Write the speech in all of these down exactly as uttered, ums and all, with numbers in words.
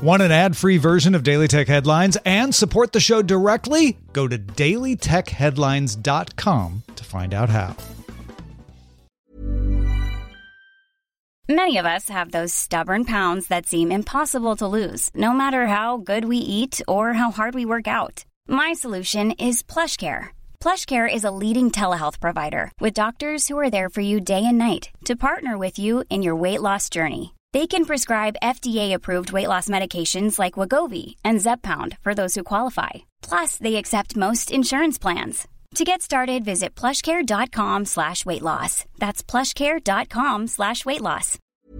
Want an ad-free version of Daily Tech Headlines and support the show directly? Go to daily tech headlines dot com to find out how. Many of us have those stubborn pounds that seem impossible to lose, no matter how good we eat or how hard we work out. My solution is PlushCare. PlushCare is a leading telehealth provider with doctors who are there for you day and night to partner with you in your weight loss journey. They can prescribe F D A-approved weight loss medications like Wegovy and Zepbound for those who qualify. Plus, they accept most insurance plans. To get started, visit plushcare.com slash weight loss. That's plushcare.com slash weight loss.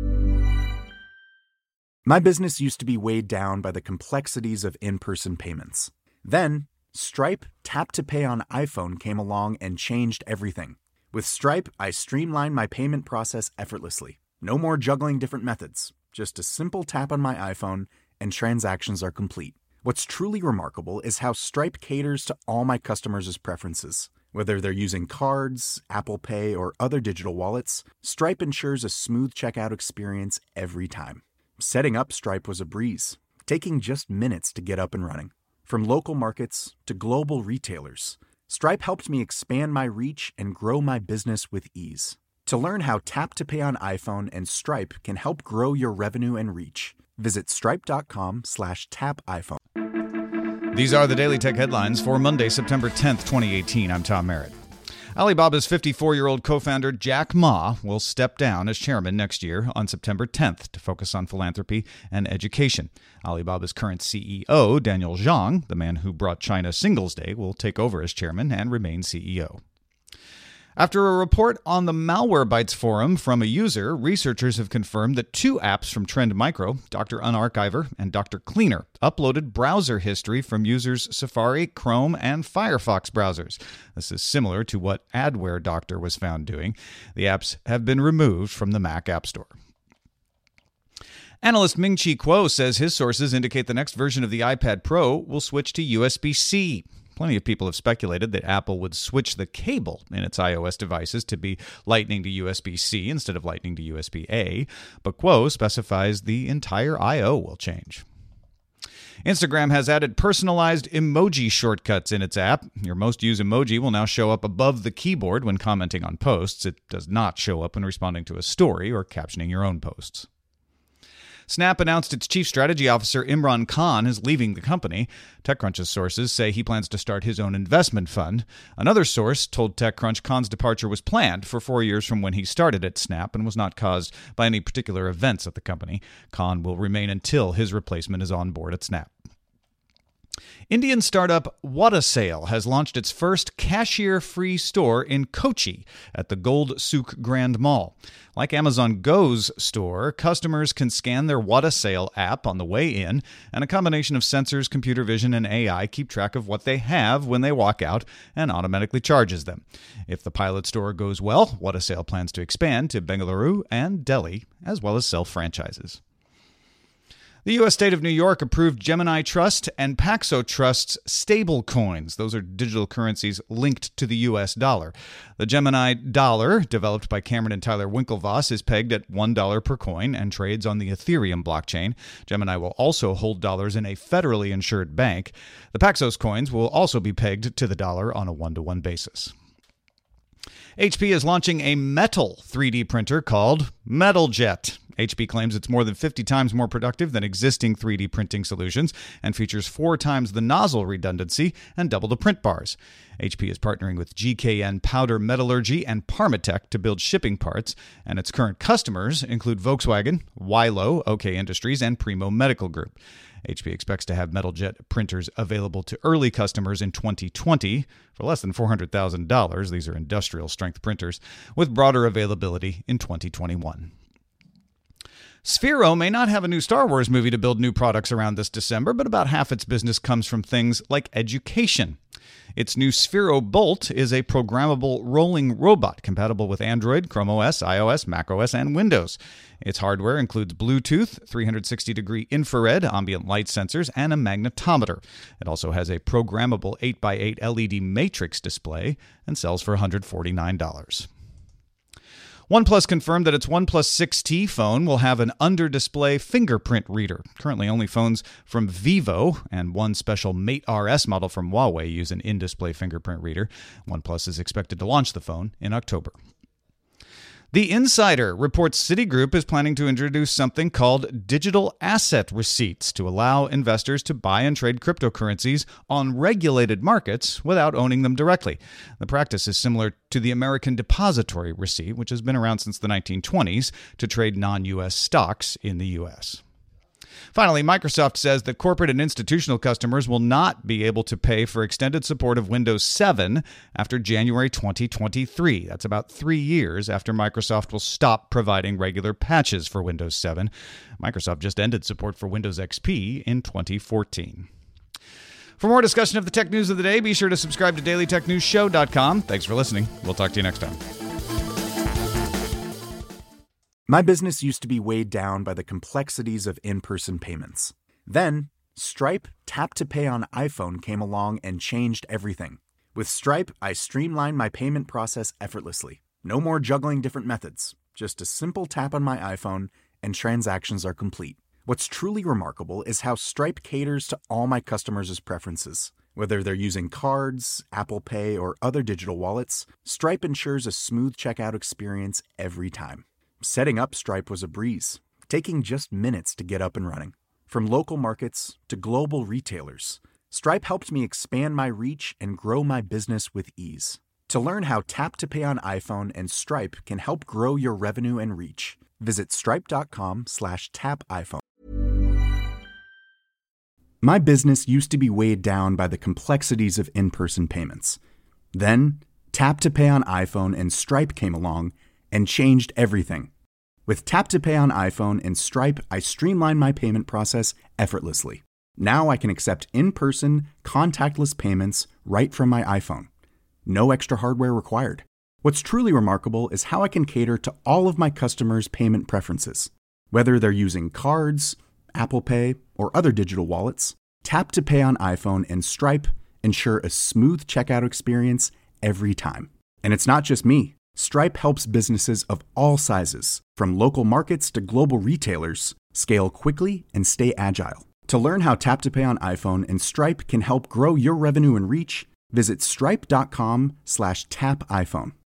My business used to be weighed down by the complexities of in-person payments. Then, Stripe Tap to Pay on iPhone came along and changed everything. With Stripe, I streamlined my payment process effortlessly. No more juggling different methods. Just a simple tap on my iPhone and transactions are complete. What's truly remarkable is how Stripe caters to all my customers' preferences. Whether they're using cards, Apple Pay, or other digital wallets, Stripe ensures a smooth checkout experience every time. Setting up Stripe was a breeze, taking just minutes to get up and running. From local markets to global retailers, Stripe helped me expand my reach and grow my business with ease. To learn how Tap to Pay on iPhone and Stripe can help grow your revenue and reach, visit stripe.com slash tap iPhone. These are the Daily Tech Headlines for Monday, September tenth, twenty eighteen. I'm Tom Merritt. Alibaba's fifty-four-year-old co-founder Jack Ma will step down as chairman next year on September tenth to focus on philanthropy and education. Alibaba's current C E O, Daniel Zhang, the man who brought China Singles Day, will take over as chairman and remain C E O. After a report on the Malwarebytes forum from a user, researchers have confirmed that two apps from Trend Micro, Doctor Unarchiver and Doctor Cleaner, uploaded browser history from users' Safari, Chrome, and Firefox browsers. This is similar to what Adware Doctor was found doing. The apps have been removed from the Mac App Store. Analyst Ming-Chi Kuo says his sources indicate the next version of the iPad Pro will switch to U S B C. Plenty of people have speculated that Apple would switch the cable in its iOS devices to be Lightning to U S B C instead of Lightning to U S B A, but Kuo specifies the entire I O will change. Instagram has added personalized emoji shortcuts in its app. Your most used emoji will now show up above the keyboard when commenting on posts. It does not show up when responding to a story or captioning your own posts. Snap announced its chief strategy officer, Imran Khan, is leaving the company. TechCrunch's sources say he plans to start his own investment fund. Another source told TechCrunch Khan's departure was planned for four years from when he started at Snap and was not caused by any particular events at the company. Khan will remain until his replacement is on board at Snap. Indian startup Whatasale has launched its first cashier-free store in Kochi at the Gold Souk Grand Mall. Like Amazon Go's store, customers can scan their Whatasale app on the way in, and a combination of sensors, computer vision, and A I keep track of what they have when they walk out and automatically charges them. If the pilot store goes well, Whatasale plans to expand to Bengaluru and Delhi, as well as sell franchises. The U S state of New York approved Gemini Trust and Paxo Trust's stable coins. Those are digital currencies linked to the U S dollar. The Gemini dollar, developed by Cameron and Tyler Winklevoss, is pegged at one dollar per coin and trades on the Ethereum blockchain. Gemini will also hold dollars in a federally insured bank. The Paxos coins will also be pegged to the dollar on a one-to-one basis. H P is launching a metal three D printer called MetalJet. H P claims it's more than fifty times more productive than existing three D printing solutions and features four times the nozzle redundancy and double the print bars. H P is partnering with G K N Powder Metallurgy and Parmatech to build shipping parts, and its current customers include Volkswagen, Wilo, OK Industries, and Primo Medical Group. H P expects to have MetalJet printers available to early customers in twenty twenty for less than four hundred thousand dollars. These are industrial-strength printers, with broader availability in twenty twenty-one. Sphero may not have a new Star Wars movie to build new products around this December, but about half its business comes from things like education. Its new Sphero Bolt is a programmable rolling robot compatible with Android, Chrome O S, iOS, macOS, and Windows. Its hardware includes Bluetooth, three hundred sixty degree infrared, ambient light sensors, and a magnetometer. It also has a programmable eight by eight L E D matrix display and sells for one hundred forty-nine dollars. OnePlus confirmed that its OnePlus six T phone will have an under-display fingerprint reader. Currently, only phones from Vivo and one special Mate R S model from Huawei use an in-display fingerprint reader. OnePlus is expected to launch the phone in October. The Insider reports Citigroup is planning to introduce something called digital asset receipts to allow investors to buy and trade cryptocurrencies on regulated markets without owning them directly. The practice is similar to the American Depository Receipt, which has been around since the nineteen twenties to trade non-U S stocks in the U S. Finally, Microsoft says that corporate and institutional customers will not be able to pay for extended support of Windows seven after January twenty twenty-three. That's about three years after Microsoft will stop providing regular patches for Windows seven. Microsoft just ended support for Windows X P in twenty fourteen. For more discussion of the tech news of the day, be sure to subscribe to daily tech news show dot com. Thanks for listening. We'll talk to you next time. My business used to be weighed down by the complexities of in-person payments. Then, Stripe Tap to Pay on iPhone came along and changed everything. With Stripe, I streamlined my payment process effortlessly. No more juggling different methods. Just a simple tap on my iPhone and transactions are complete. What's truly remarkable is how Stripe caters to all my customers' preferences. Whether they're using cards, Apple Pay, or other digital wallets, Stripe ensures a smooth checkout experience every time. Setting up Stripe was a breeze, taking just minutes to get up and running. From local markets to global retailers, Stripe helped me expand my reach and grow my business with ease. To learn how Tap to Pay on iPhone and Stripe can help grow your revenue and reach, visit stripe.com slash tap iPhone. My business used to be weighed down by the complexities of in-person payments. Then, Tap to Pay on iPhone and Stripe came along and changed everything. With Tap to Pay on iPhone and Stripe, I streamlined my payment process effortlessly. Now I can accept in-person, contactless payments right from my iPhone. No extra hardware required. What's truly remarkable is how I can cater to all of my customers' payment preferences. Whether they're using cards, Apple Pay, or other digital wallets, Tap to Pay on iPhone and Stripe ensure a smooth checkout experience every time. And it's not just me. Stripe helps businesses of all sizes, from local markets to global retailers, scale quickly and stay agile. To learn how Tap to Pay on iPhone and Stripe can help grow your revenue and reach, visit stripe.com slash tap iPhone.